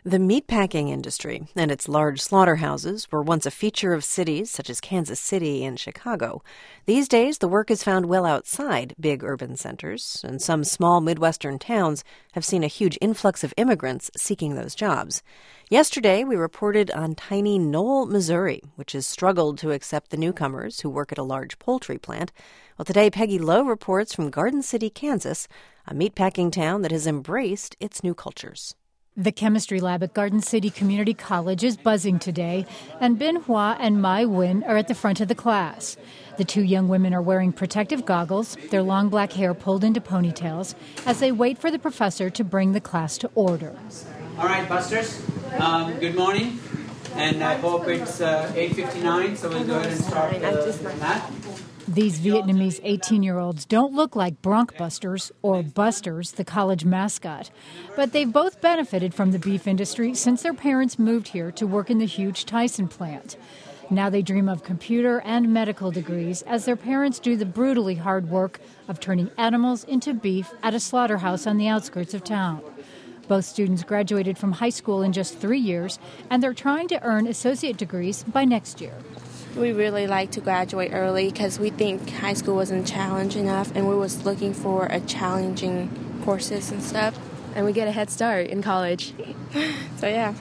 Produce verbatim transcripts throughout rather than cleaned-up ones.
The meatpacking industry and its large slaughterhouses were once a feature of cities such as Kansas City and Chicago. These days, the work is found well outside big urban centers, and some small Midwestern towns have seen a huge influx of immigrants seeking those jobs. Yesterday, we reported on tiny Knoll, Missouri, which has struggled to accept the newcomers who work at a large poultry plant. Well, today, Peggy Lowe reports from Garden City, Kansas, a meatpacking town that has embraced its new cultures. The chemistry lab at Garden City Community College is buzzing today, and Bin Hua and Mai Win are at the front of the class. The two young women are wearing protective goggles, their long black hair pulled into ponytails, as they wait for the professor to bring the class to order. All right, Busters, um, good morning, and I hope it's uh, eight fifty-nine, so we'll go ahead and start the math. These Vietnamese eighteen-year-olds don't look like Bronkbusters or Busters, the college mascot, but they've both benefited from the beef industry since their parents moved here to work in the huge Tyson plant. Now they dream of computer and medical degrees as their parents do the brutally hard work of turning animals into beef at a slaughterhouse on the outskirts of town. Both students graduated from high school in just three years, and they're trying to earn associate degrees by next year. We really like to graduate early because we think high school wasn't challenge enough, and we was looking for a challenging courses and stuff. And we get a head start in college. So, yeah.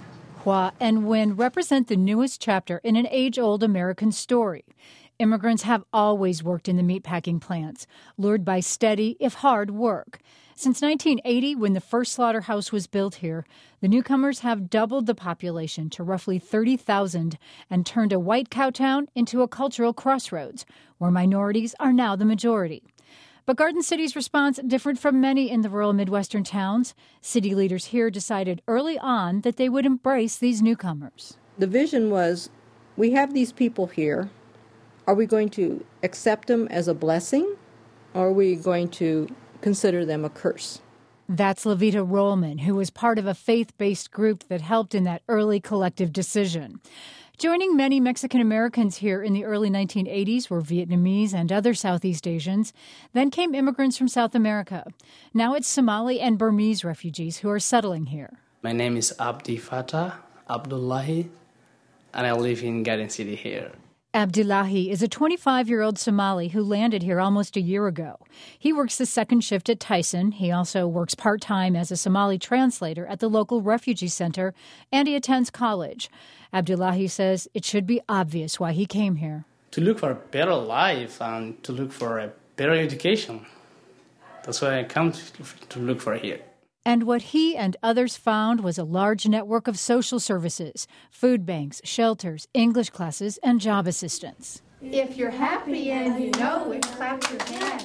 Hua and Win represent the newest chapter in an age-old American story. Immigrants have always worked in the meatpacking plants, lured by steady, if hard, work. Since nineteen eighty, when the first slaughterhouse was built here, the newcomers have doubled the population to roughly thirty thousand and turned a white cow town into a cultural crossroads, where minorities are now the majority. But Garden City's response differed from many in the rural Midwestern towns. City leaders here decided early on that they would embrace these newcomers. The vision was, we have these people here. Are we going to accept them as a blessing, or are we going to consider them a curse? That's Levita Rollman, who was part of a faith-based group that helped in that early collective decision. Joining many Mexican Americans here in the early nineteen eighties were Vietnamese and other Southeast Asians. Then came immigrants from South America. Now it's Somali and Burmese refugees who are settling here. My name is Abdi Fatah Abdullahi, and I live in Garden City here. Abdullahi is a twenty-five-year-old Somali who landed here almost a year ago. He works the second shift at Tyson. He also works part-time as a Somali translator at the local refugee center, and he attends college. Abdullahi says it should be obvious why he came here. To look for a better life and to look for a better education. That's why I come to, to look for here. And what he and others found was a large network of social services, food banks, shelters, English classes, and job assistance. If you're happy and you know it, clap your hands.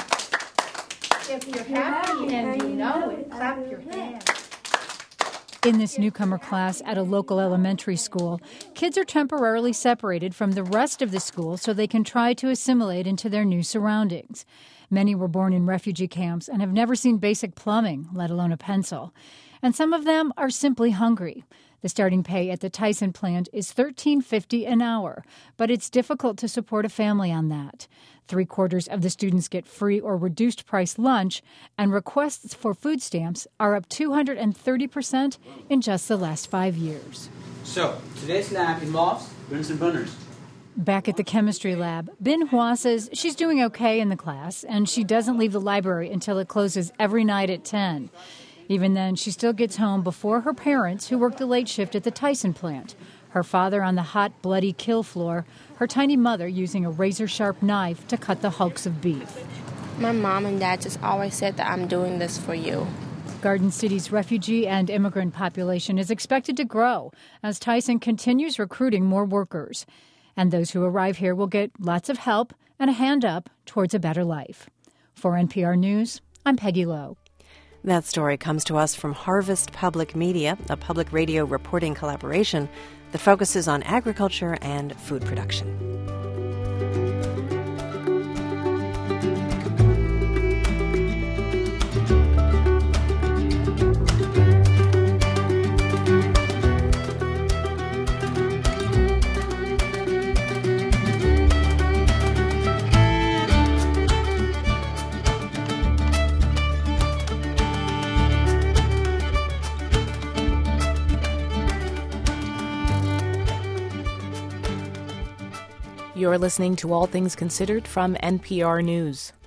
If you're happy and you know it, clap your hands. In this newcomer class at a local elementary school, kids are temporarily separated from the rest of the school so they can try to assimilate into their new surroundings. Many were born in refugee camps and have never seen basic plumbing, let alone a pencil. And some of them are simply hungry. The starting pay at the Tyson plant is thirteen fifty an hour, but it's difficult to support a family on that. Three-quarters of the students get free or reduced-price lunch, and requests for food stamps are up two hundred thirty percent in just the last five years. So, today's lab involves Bunsen burners. Back at the chemistry lab, Bin Hua says she's doing okay in the class, and she doesn't leave the library until it closes every night at ten. Even then, she still gets home before her parents, who work the late shift at the Tyson plant. Her father on the hot, bloody kill floor, her tiny mother using a razor-sharp knife to cut the hulks of beef. My mom and dad just always said that I'm doing this for you. Garden City's refugee and immigrant population is expected to grow as Tyson continues recruiting more workers. And those who arrive here will get lots of help and a hand up towards a better life. For N P R News, I'm Peggy Lowe. That story comes to us from Harvest Public Media, a public radio reporting collaboration that focuses on agriculture and food production. You're listening to All Things Considered from N P R News.